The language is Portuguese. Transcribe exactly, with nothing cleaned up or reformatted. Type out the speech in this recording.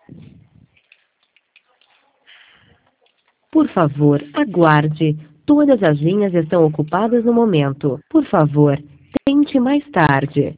Por favor, aguarde. Todas as linhas estão ocupadas no momento. Por favor, tente mais tarde.